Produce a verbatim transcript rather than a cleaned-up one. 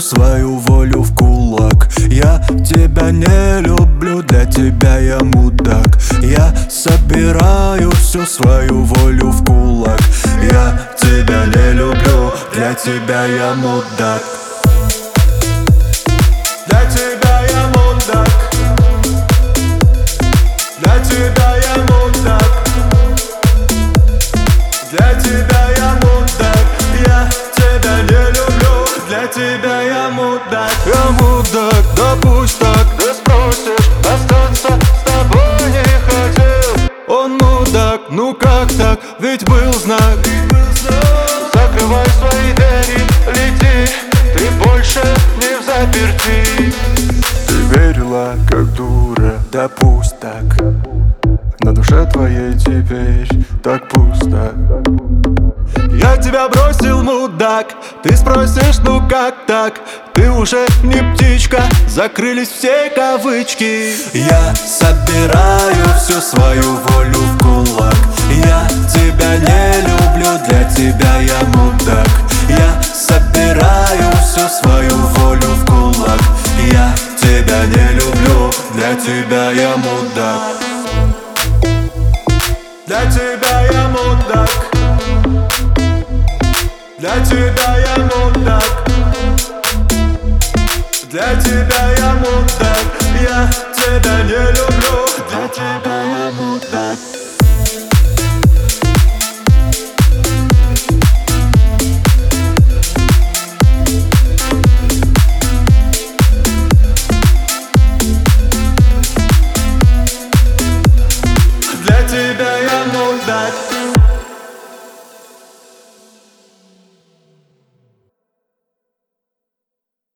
свою волю в кулак. Я тебя не люблю, для тебя я мудак. Я собираю всю свою волю в кулак. Я тебя не люблю, для тебя я мудак. Для тебя я мудак. Для тебя я мудак. Для тебя я мудак. Я тебя не люблю, для тебя я мудак. Я мудак, да пусть так. Ты спросишь, остаться с тобой не хотел. Он мудак, ну как так, ведь был знак. Закрывай свои двери, лети, ты больше не в заперти. Ты верила, как дура, да пусть так. На душе твоей теперь так пусто. Я тебя бросил, мудак. Ты спросишь, ну как так? Ты уже не птичка, закрылись все кавычки. Я собираю всю свою волю в кулак. Я тебя не люблю, для тебя я мудак. Я собираю всю свою волю в кулак. Я тебя не люблю, для тебя я мудак. Для тебя я мудак. Для тебя я мудак. Для тебя я мудак. Я тебя не люблю, для тебя я мудак. Для тебя я мудак.